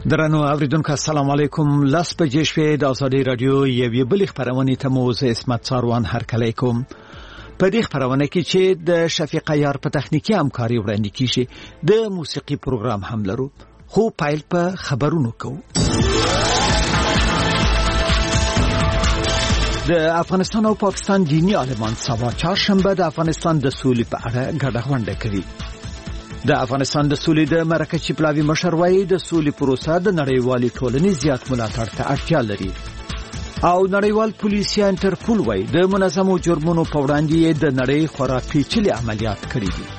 درنو اوریدونکو السلام علیکم. لاس بجې شوې د ازادي رادیو یوې بلې خبرونه ته مو زه اسمت ساروان هرکلی کوم. په دې خبرونه کې چې د شفیق عیار په تخنیکی همکاري وړاندې کیږي د موسیقي پروګرام هم لرو، خو پایل په خبرونو کوو. د افغانستان او پاکستان دینی عالمان سبا چهارشنبه د افغانستان د سولې په اړه ګډه غونډه کوي. د افغانستان د سولې د مرکه چپلاوي مشر وايي د سولې پروسه د نړیوالې ټولنې زیات ملاتړ ته اړتیا لري. او نړیوال پولیس یا انټرپول وايي د منظمو جرمونو په وړاندې د نړۍ خورا پیچلي عملیات کړي دي.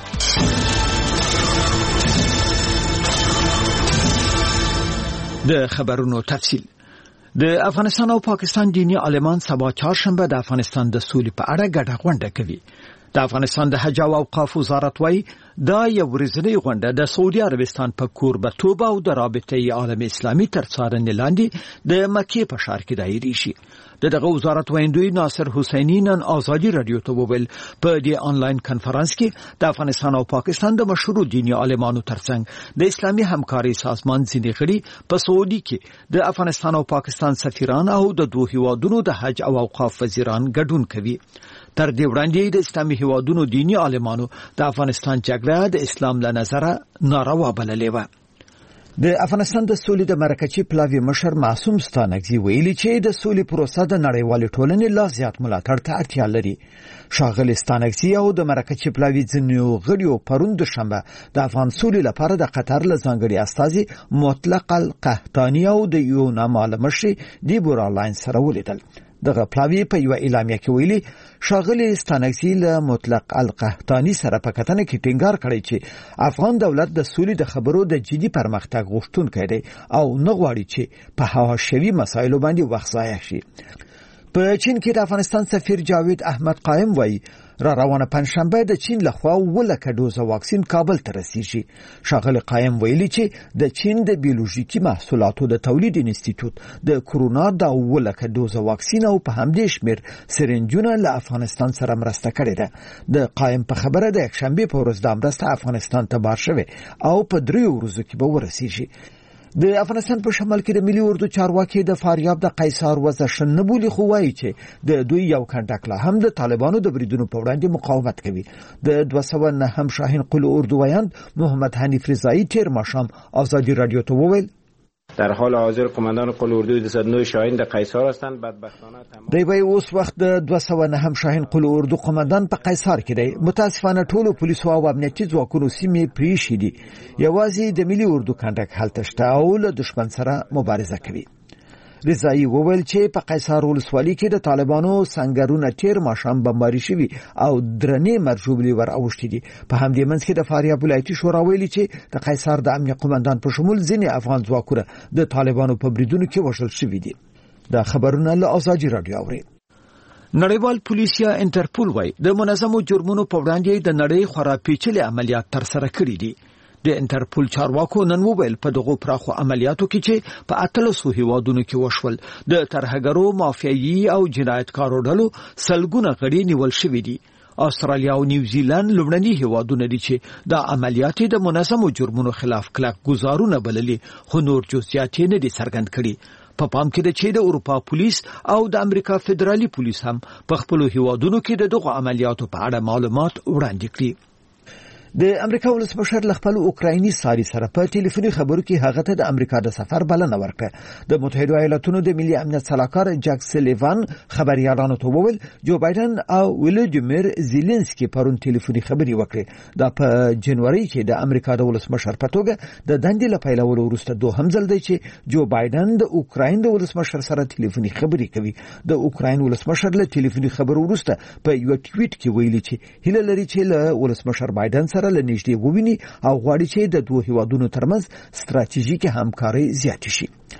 د خبرونو تفصیل. د افغانستان او پاکستان دینی عالمان سبا چهارشنبه د افغانستان د سولې په اړه ګډه غونډه کوي. د افغانستان د حج او اوقاف وزارت وايي دا یو ورځنی غونډه د سعودي عربستان په کوربتوب او د رابطې عالم اسلامي تر څارنې لاندې د مکې په ښار کې دایري شي. دغه وزارت ویندوی ناصر حسینی نن ازادي رادیو ته وویل په دې آنلاین کانفرنس کې د افغانستان او پاکستان د مشهور دینی عالمانو ترڅنګ د اسلامي همکاري سازمان ځینې غړي په سعودي کې د افغانستان او پاکستان سفیران او د دوه هیوادونو د حج او اوقاف وزیران ګډون کوي. تر دې وړاندې د اسلامي هیوادونو دینی عالمانو د افغانستان جګړه د اسلام له نظره ناروا بللې و. د افغانستان د سولې د مرکه چپلاوي مشر معصوم ستانکزي ویلي چې د سولې پروسه د نړیوالې ټولنې لا زیات ملاتړ ته اړتیا لري. ښاغلي ستانکزي او د مرکه چپلاوي ځینو غړیو پرون دوشنبه د افغان سولې لپاره د قطر له ځانګړي استازي مطلق القحطاني او د یو نامعلوم مشر دیبورا لاین سره ولیدل. دغه پلاوی په یو اعلامیه کې ویلي ښاغلي ستانکزي له مطلق القحطاني سره په کتنه کې ټینګار کړی چې افغان دولت د سولې د خبرو د جدي پرمختګ غوښتونکی دی او نه غواړي چې په حواشوي مسایلو باندې وخت ضایع شي. په چین کې د افغانستان سفیر جاوید احمد قائم وایي روانه پنځشنبه د چین لخوا 1,00,000 ډوزه واکسین کابل ته رسیږي. ښاغلي قائم ویلي چې د چین د بیولوژیکي محصولاتو د تولید انسټیټیوټ د کورونا د 1,00,000 ډوزه واکسین او په همدې شمیر سرنجونه له افغانستان سره مرسته کړې ده. د قائم په خبره د یکشنبه په ورځ د مرسته افغانستان ته بار شوه او په 3 ورځو کې به ورسیږي. د افغانستان په شمال کې د ملي اردو چارواکي د فاریاب د قیصار وضع شنه بولی خو وایي چې د دوی یو کنټکله هم د طالبانو د بریدونو په وړاندې مقاومت کوي. د 209 هم شاهین قل اردو ویاند محمد حنیف رضایی تیر ماښام ازادي رادیو ته وویل در حال حاضر قماندان قل اردو 209 شاهین د قیصار هستند. بدبختانه دی وای اوس وخت د 209 هم شاهین قل اردو قماندان په قیصار کې دی. متاسفانه ټولو پولیسو او امنیتي ځواکونو سیمې پریښې دي. یوازې د ملي اردو کنټک هلته شته او له دشمن سره مبارزه کوي. رضایی وویل چې په قیصار ولسوالۍ کې د طالبانو سنگرونه تیر ماښام بمباري شوي او درنې مرجوبلي ور اوښتي دي. په همدې منځ کې د فاریاب ولایتي شورا ویلي چې د قیصار د امنیه قومندان په شمول ځینې افغان ځواکونه د طالبانو په بریدونو کې وژل شوي دي. دا خبرونه له ازادي رادیو اوري. نړیوال پولیس یا انټرپول وايي د منظمو جرمونو په وړاندې د نړۍ خورا پیچلي عملیات تر سره کړي دي. د انټرپول چارواکو نن وویل په دغه پراخو عملیاتو کې چې په 800 هیوادونو کې وشول د ترهګرو مافیایي او جنایتکارو ډلو سلګونه غړي نیول شوي دي. استرالیا او نیوزیلند لومړني هیوادونه دي چې د عملیاتو د منظمو جرمونو خلاف کلک گزارونه بللي، خو نور جزئیات نه دي څرګند کړي. په پام کې ده چې د اروپا پولیس او د امریکا فدرالي پولیس هم په خپل هیوادونو کې دغه عملیاتو په اړه معلومات وړاندې کړي. د امریکا ولسمشر خپل اوکرایني ساري سره په ټلیفوني خبرو کې هغه ته د امریکا د سفر بلنه ورکړه. د متحده ایالاتونو د ملي امنیت سلاکار جاک سلیوان خبريالانو ته وویل جو بایدن او ولادیمیر زيلنسکي پرون ټلیفوني خبري وکړه. دا په جنوري کې د امریکا د ولسمشر په توګه د دندې لپاره وروسته دوهم ځل دی چې جو بایدن د اوکراین د ولسمشر سره ټلیفوني خبري کوي. د اوکراین ولسمشر له ټلیفوني خبرو وروسته په یو ټویټ کې ویلي چې هیله لري چې له ولسمشر بایدن سره له نږدې وویني او غواړي چې د دوه هیوادونو ترمنځ ستراتیژیکه همکاري زیات شي.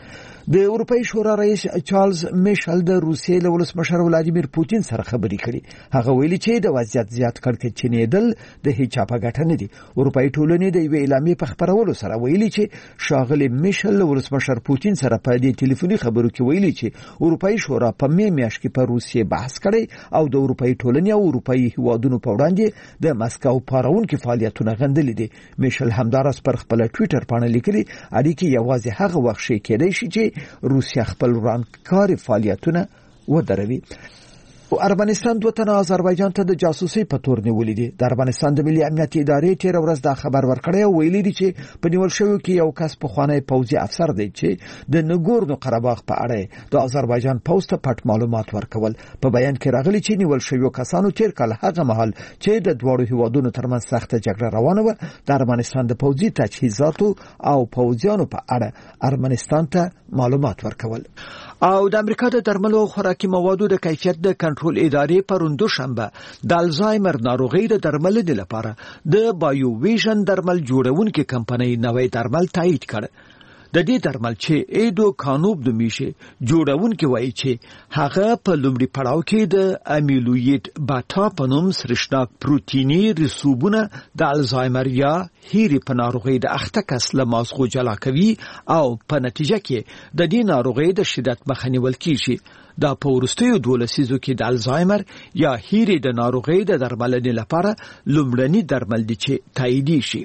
د اروپאי شورا رئیس چارلز میشل د روسیې له ولسمشر ولادیمیر پوتین سره خبرې کړې. هغه ویلي چې د وضعیت زیات کړکېچنېدل د هیڅ چا په ګټه نه دي. اروپאי ټولنې د یوې اعلامیې په خپرولو سره ویلي چې شاغلي میشل له ولسمشر پوتین سره په دې ټلیفوني خبرو کې ویلي چې اروپאי شورا په میاشت کې په روسیې بحث کړی او د اروپאי ټولنې او اروپאי هیوادونو په وړاندې د مسکو پارونکو فعالیتونه غندلي دي. میشل همدارس پر خپل ټوئیټر باندې لیکلي اړیکې یوازې هغه وخت شي کېدای شي چې روسیا خپل ورانکاري فعالیتونه ودروي. ارمنستان دوه تنه آذربایجان ته د جاسوسي په تور نیولې دي. د ارمنستان د ملي امنیت ادارې تیر ورځ دا خبر ورکړی او ویلي دي چې په نیول شوی کې یو کس په خوانی پوځي افسر دی چې د نګورنو قرهباغ په اړه د آذربایجان پوسټ پټ معلومات ورکول. په بیان کې راغلي چې نیول شوی کسانو تیر کال هغه مهال چې د دوړو هیوادونو ترمنځ سخته جګړه روانه و د ارمنستان د پوځي تجهیزاتو او پوځیانو په اړه ارمنستان ته معلومات ورکول. او د امریکا د درملو خوراکي موادو د کیفیت د کنټرول ادارې پرون دوشنبه د الزایمر ناروغي د درملنې لپاره د بایو ویژن درمل جوړونکو کمپنۍ نوې درمل تایید کړ. د دې درمل چې ایدو کانوب د میشه جوړونکو وایي چې هغه په لومړي پړاو کې د امیلوید باتا په نوم سرشناک پروتینی رسوبونه د الزایمر یا هیری په ناروغي د اخته کس له مازغو جلا کوي او په نتیجه کې د دې ناروغي د شدت مخه نیول کیږي. دا په وروستیو 12 لسیزو کې د الزایمر یا هیری د ناروغي د درملنې لپاره لومړني درمل دي چې تایید شي.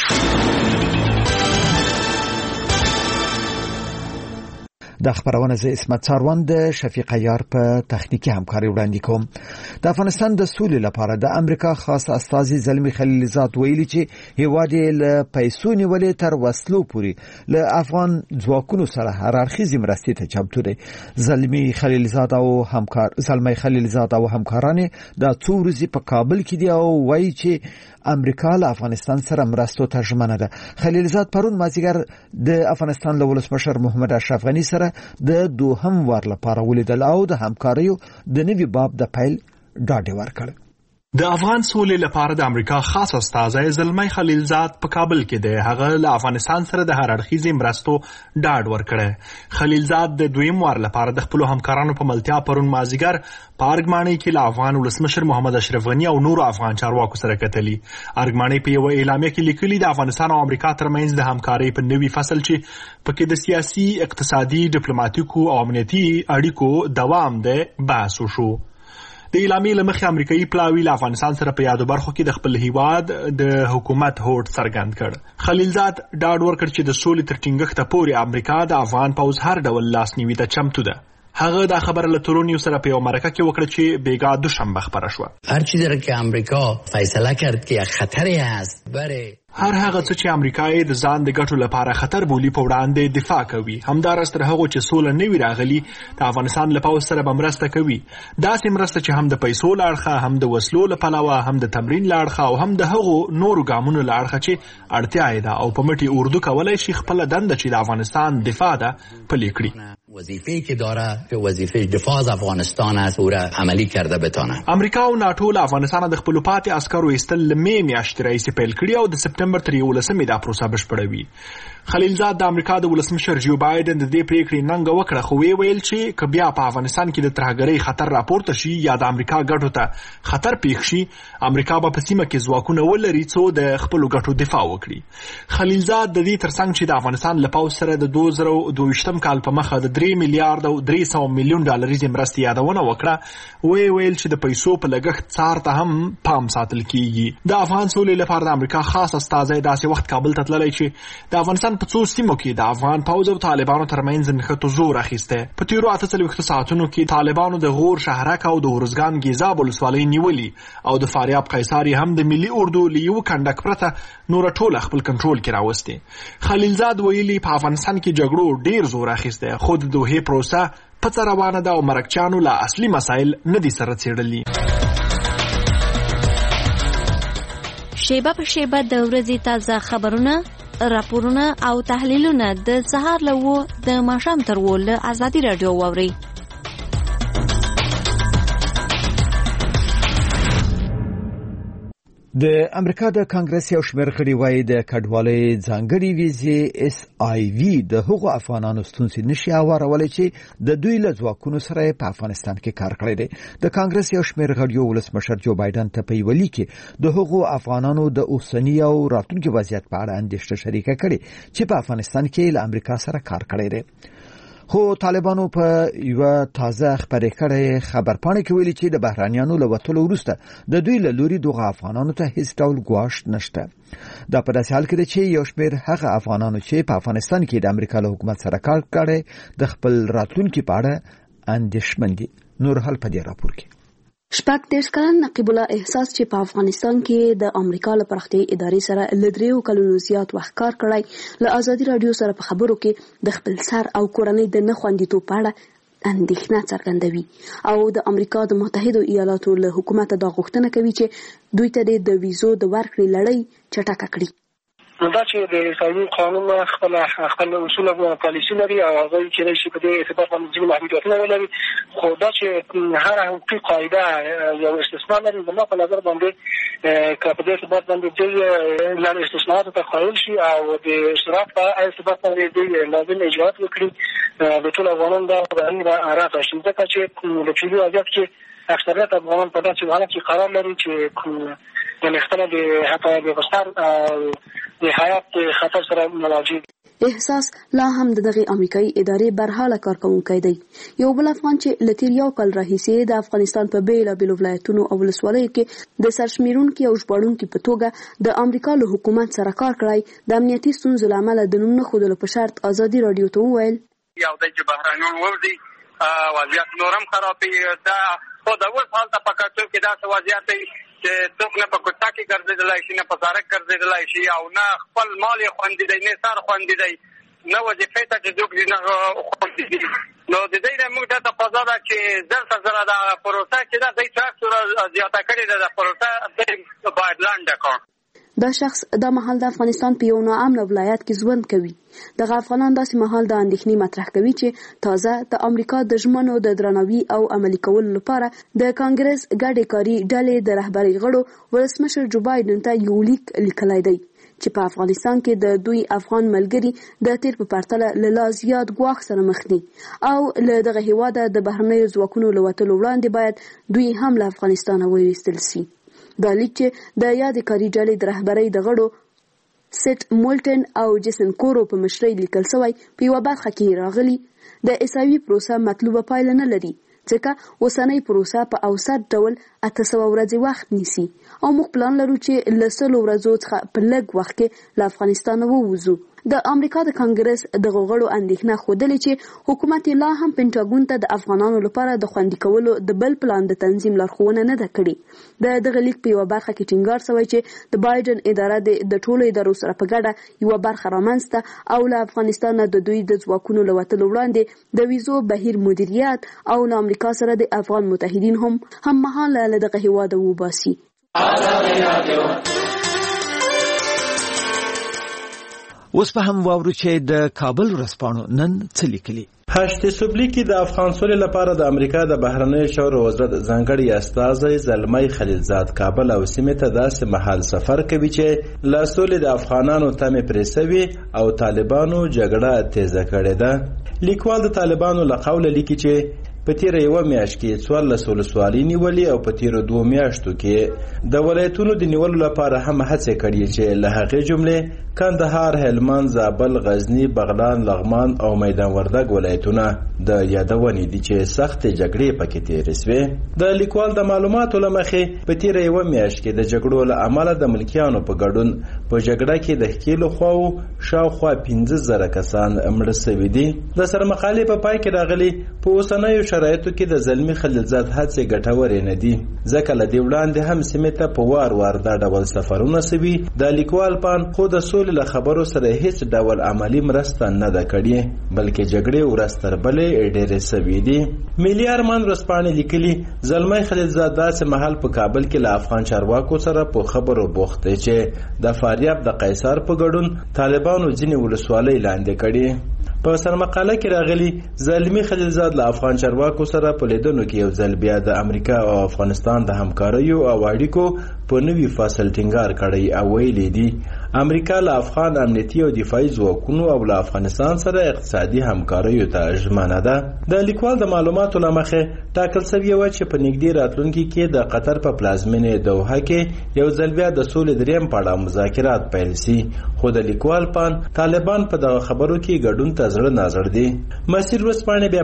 د خبرونه زه اسمت ساروان د شفیق عیار په تخنیکی همکاري وړاندې کوم. د افغانستان د سولې لپاره د امریکا خاص استازي زلمی خلیلزاد ویلي چې هیواد له پیسو نیولې تر وسلو پورې له افغان ځواکونو سره هر اړخیزې مرستې ته چمتو دي. زلمی خلیلزاد او همکاران د څو ورځې په کابل کې دي او وایي چې امریکا له افغانستان سره مرستو ته ژمنه ده. خلیلزاد پرون مازیګر د افغانستان له ولسمشر محمد اشرف غنی سره د دوهم وار لپاره ولیدل او د همکاریو د نوي باب د پیل ډاډ ورکړ. د افغان سولې لپاره د امریکا خاص استازی زلمی خلیلزاد په کابل کې دی. هغه له افغانستان سره د هر اړخیزې مرستو ډاډ ورکړی. خلیلزاد د دویم وار لپاره د خپل همکارانو په ملتیا پرون مازیګر په ارګمانۍ کې له افغان ولسمشر محمد اشرف غنی او نورو افغان چارواکو سره کتلي. ارګمانۍ په یو اعلامیه کې لیکلي د افغانستان او امریکا ترمنځ د همکارۍ په نوي فصل چې پکې د سیاسي، اقتصادي، ډیپلوماټیکو او امنیتي اړیکو دوام دی بحث وشو. د اعلامیې له مخې امریکایي پلاوي له افغانستان سره په یادو برخو کې د خپل هیواد د حکومت هوډ څرګند کړ. خلیلزاد ډاډ ورکړ چې د سولې تر ټینګښته پورې امریکا د افغان پوځ هر ډول لاسنیوي ته چمتو ده. هغه دا خبره له تورونیو سره په یو مرکه کې وکړه چې بیګا دوشنبه خبره شوه. هر چیزی را که امریکا فیصله کرد که یک خطری است برای هر هغه څه چې امریکای د ځان د ګټو لپاره خطر بولی په وړاندې دفاع کوي. همدارس تر هغه چې سوله نه وي راغلي د افغانستان له پوځ سره به مرسته کوي. داسې مرسته چې هم د پیسو له اړخه، هم د وسلو له پلوه، هم د تمرین له اړخه او هم د هغو نورو ګامونو له اړخه چې اړتیا یې ده او په مټې اردو کولای شي خپله دنده چې د افغانستان دفاع ده پلي کړي. وظیفه‌ای که داره که وظیفه دفاع از افغانستان است او را عملی کرده بتونه. امریکا او ناتو له افغانستان د خپل پاتې عسکرو ایستل له می میاشتې راهیسې پیل کړي او د سپتمبر تر 11 دا پروسه بشپړوي. خلیلزاد د امریکا د ولسمشر جو بایدن د دې پریکړې ننګه وکړه خو ویل چې که بیا په افغانستان کې د ترهګرۍ خطر راپورته شي یا د امریکا ګټو ته خطر پیښ شي امریکا به په سیمه کې ځواکونه ولري څو د خپلو ګټو دفاع وکړي. خلیلزاد د دې ترڅنګ چې د افغانستان له پوځ سره د 2022 کال په مخه د 3 میلیارډ او 300 میلیون ډالریزې مرستې یادونه وکړه. ویل چې د پیسو په لګښت څار ته هم پام ساتل کیږي. د افغان سولې لپاره د امریکا خاص استازی داسې وخت کابل ته تللی چې د افغانستان په څو سیمو کې د افغان پوځ او طالبانو ترمنځ نښتو زور اخیسته. په تیرو 48 ساعتونو کې طالبانو د غور شهرک او د ورزګان ګیزاب ولسوالۍ نیولي او د فاریاب قیصار هم د ملي اردو لیو کندک پرته نور ټول خپل کنټرول کې راوستي. خلیلزاد ویلي په افغانستان کې جګړو ډیر زور اخیسته. خود د دوه پروسه په روانه ده او مرکچانو له اصلي مسایل نه دي سره څیړلي. شیبه په شیبه د ورځې تازه خبرونه، راپورونه او تحلیلونه د سهار له د ماښام تر له ازادي رادیو واوري. د امریکا د کانګرس یو شمېر غړي وايي د کډوالۍ ځانګړي ویزې SIV د هغو افغانانو ستونزې نشي هوارولی چې د دوی له ځواکونو سره په افغانستان کې کار کړی دی. د کانګرس یو شمېر غړیو ولسمشر جو بایدن ته په یوه لیک کې د هغو افغانانو د اوسني او راتلونکي وضعیت په اړه اندېښنه شریکه کړې چې په افغانستان کې له امریکا سره کار کړی دی. خو طالبانو په یو تازه خبرې کړې خبرپاڼه کې ویلي چې د بهرانيانو له وتلو وروسته د دوی له لوري دغه افغانانو ته هیڅ ډول ګواښ نشته. دا په داسې حال کې ده چې یو شمېر هغه افغانانو چې په افغانستان کې د امریکا له حکومت سره کار کړی د خپل راتلونکي په اړه اندېښمن دي. نور حال په دې راپور کې 30 کلن نقیب الله احساس چې په افغانستان کې د امریکا له پرختي ادارې سره له 3 کلونو زیات وخت کار کړی له ازادي رادیو سره په خبرو کې د خپل سر او کورنۍ د نه خوندیتوب په اړه اندېښنه څرګندوي او د امریکا د متحده ایالاتو له حکومت د غوښتنه کوي چې دوی ته د ویزو د ورکړې لړۍ چټکه کړي. دا چې د اسرائیل قانون خپل اصول او پالیسي لري او هغه چې شي په دې اعتبار باندې ځینې محدودیتونه ولري، خو دا چې هر حقوقي قاعده یو استثناء لري. زما په نظر باندې که په دې اعتبار باندې د لاره استثناءات ته قایل شي او د اشتراک په اعتبار باندې لازم اجراءات وکړي د ټول افغانانو د راځي شي، ځکه چې د فعلي وضعیت کې اکثریت افغانان په داسې حالت کې قرار لري چې د مختلفو د حتی د بستر د حیات خطر سره مواجه. احساس لا هم دغه امریکایي ادارې برحاله کارکونکی دی. یو بل افغان چې لتیر یو کال راهیسې د افغانستان په بیلابیلو ولایتونو او ولسوالیو کې د سرشمیرونکو او ژباړونکو په توګه د امریکا له حکومت سره کار کړی د امنیتي ستونزو له امله د نوم نه ښودلو په شرط ازادي رادیو ته وویل یو د بهرانيان وځي وضعیت نورم خرابې دا خو د اوس حال ته پکاتو کې دا وضعیت چې څوک نه په کوټه کې ګرځېدلی شي، نه په سړک ګرځېدلی شي او نه خپل مال یې خوندي دی، نه سر خوندي دی، نه وظیفې ته چې څوک دي نه خوندي دي. نو د دې نه موږ ته تقاضا ده چې زر سره د پروسه چې دا د څه زیاته کړې ده د پروسه باید لاندې کړو. دا شخص د مهال د افغانستان په یو ناامن ولایت کې ژوند کوي. دغه افغانان داسې مهال د اندېښنې مطرح کوي چې تازه د امریکا د ژمنو د درناوي او عملي کولو لپاره د کانګرس ګډې کاري ډلې د رهبرۍ غړو ولسمشر جو بایدن ته یو لیک لیکلی دی چې په افغانستان کې د دوی افغان ملګري د تیر په پرتله له لا زیات ګواښ سره مخ دي او له دغه هیواده د بهرنیو ځواکونو له وتلو وړاندې باید دوی هم له افغانستانه وایستل شي. دا لیک چې د یادې کاري ډلې د رهبرۍ د غړو سیټ مولټن او جیسن کورو په مشرۍ لیکل شوی په یوه برخه کې راغلي د اسایوي پروسه مطلوبه پایله نه لري ځکه اوسنۍ پروسه په اوسط ډول 800 ورځې وخت نیسي او موږ پلان لرو چې له 100 ورځو څخه په لږ وخت کې له افغانستانه ووځو. د امریکا د کانګرس د غړو اندېښنه ښودلې چې حکومت لا هم پینټاګون ته د افغانانو لپاره د خوندي کولو د بل پلان د تنظیم لارښوونه نه ده کړې. دغه لیک په یوه برخه کې ټینګار شوی چې د بایدن اداره د ټولو ادارو سره په ګډه یوه برخه رامنځته او له افغانستان د دوی د ځواکونو له وتلو وړاندې د ویزو بهیر مدیریت او له امریکا سره د افغان متحدین هم مهاله له دغه هیواده وباسي. اوس په هم واورو چې د کابل ورځپاڼو نن څه لیکلي. هشت سوبلی کې د افغان سولې لپاره د امریکا د بهرنیو چارو وزارت ځانګړي استازی زلمی خلیلزاد کابل او سیمې ته داسې مهال سفر کوي چې له سولې د افغانانو تمې پرې سوي او طالبانو جګړه تیزه کړې ده. لیکوال د طالبانو له قوله لیکي چې په تیره یوه میاشت کې 14 ولسوالۍ نیولې او په تیرو 2 میاشتو کې د ولایتونو د نیولو لپاره هم هڅې کړې چې له هغې جملې کندهار، هلمند، زابل، غزنی، بغلان، لغمان او میدان وردګ ولایتونه د یادونې دي چې سختې جګړې پکې تیرې سوې. د لیکوال د معلوماتو له مخې په تیره یوه میاشت کې د جګړو له امله د ملکیانو په ګډون په جګړه کې د ښکېلو خواو شاوخوا 15,000 کسان مړه سوي دي. د سرمقالې په پای کې راغلي په اوسنیو شرایطو کې د زلمي خلیلزاد هڅې ګټورې نه دي ځکه له دې وړاندې هم سیمې ته په وار وار دا ډول سفرونه سوي. د لیکوال پان خو د سولې له خبرو سره هیڅ ډول عملی مرسته نه ده کړې بلکې جګړې ورځ تر بلې ډېرې سوي دي. ملي ارمان ورځپاڼې لیکلي زلمی خلیلزاد داسې مهال په کابل کې له افغان چارواکو سره په خبرو بوخت دی چې د فاریاب د قیصر په ګډون طالبانو ځینې ولسوالۍ لاندې کړي. په سرمقاله کې راغلي زلمی خلیلزاد له افغان چارواکو سره په لیدنو کې یو ځل بیا د امریکا او افغانستان د همکاریو او اړیکو په نوي فصل ټینګار کړی او ویلي دي امریکا له افغان امنیتي او دفاعي ځواکونو او له افغانستان سره اقتصادي همکاریو ته ژمنه ده. د لیکوال د معلوماتو له مخې ټاکل شوی و چې په نږدې راتلونکي کې د قطر په پلازمینې دوحه کې یو ځل بیا د سولې دریم پړاو مذاکرات پیل شي، خو د لیکوال طالبان په دغه خبرو کې ګډون ته زړه نازړ دي. مسیر ورځپاڼې بیا